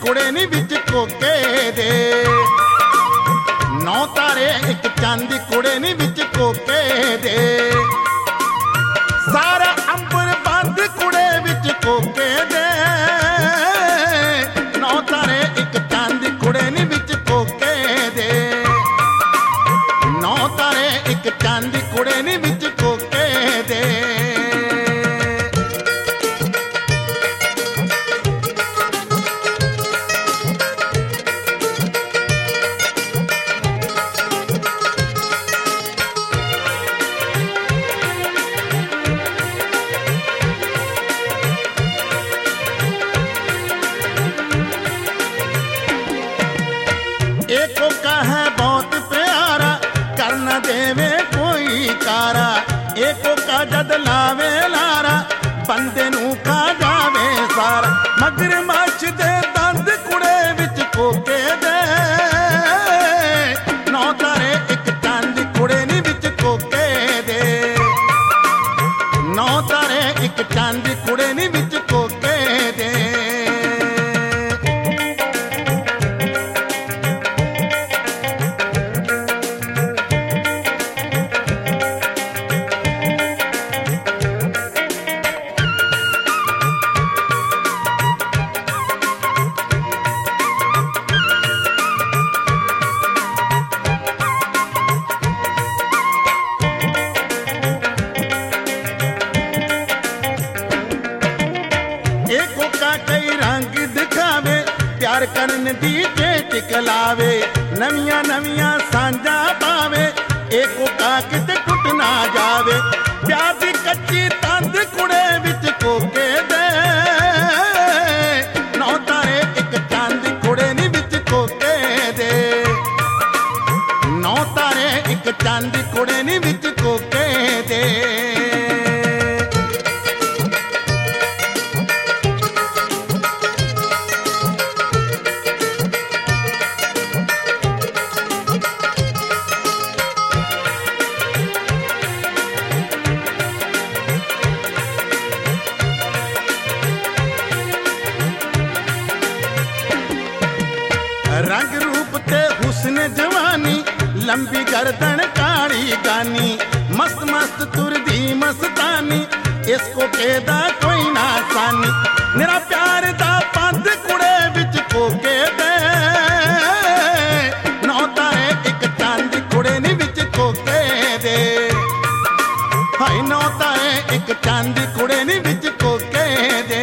कुड़े नी विच कोके दे। 9 तारे एक चांदी कुड़े नी विच कोके दे। सारा अंबर बंद कुड़े विच कोके दे। 9 तारे एक चांदी कुड़े नी विच कोके दे। 9 तारे एक चांदी कुड़े नी विच कोके दे। एको का है बहुत प्यारा कर न देवे कोई कारा। एको का जद लावे लारा बंदे नू खा जावे सारा। मगरमच्छ दे दंद कुड़े विच कोके दे। 9 तारे एक चांदी कुड़े नी विच कोके दे। 9 तारे एक चांदी कुड़े नी विच कोके दे। एको का कई रंग दिखावे प्यार करन दी टेट कलावे। नवियां नवियां सांझा पावे एको का किते टुट ना जावे। प्यार दी कच्ची तंद कुड़े विच कोके दे। 9 तारे एक चांदी कुड़े नी विच कोके दे। 9 तारे एक चांदी कुड़े नी विच कोके दे। रंग रूप ते हुस्न जवानी लंबी गर्दन काली गानी। मस्त मस्त तुरदी मस्तानी इसको केदा कोई ना सानी। मेरा प्यार दा पंद कुड़े विच कोके दे। 9 तारे एक चांदी कुड़े नी विच कोके दे। हाय 9 तारे एक चांदी कुड़े नी विच कोके दे।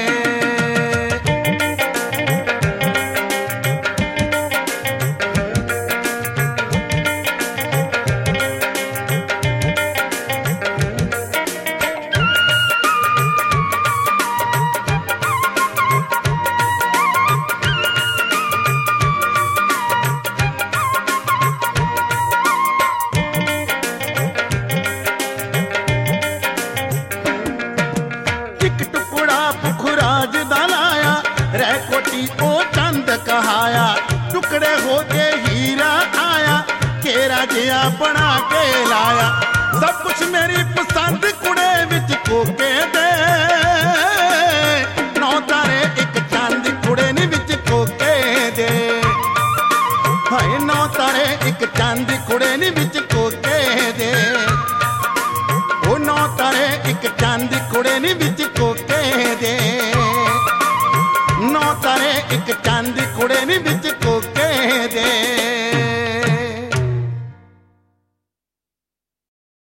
रह कोटी ओ चंद कहाया टुकड़े हो के हीरा आया। केरा जिया बना के लाया सब कुछ मेरी पसंद कुड़े विच कोके दे। 9 तारे एक चांदी कुड़े नी विच कोके दे। हाय 9 तारे एक चांदी कुड़े नी विच कोके दे। ओ 9 तारे एक चांदी कुड़े नी विच कोके दे। 9 तारे एक चांदी कुड़े नी विच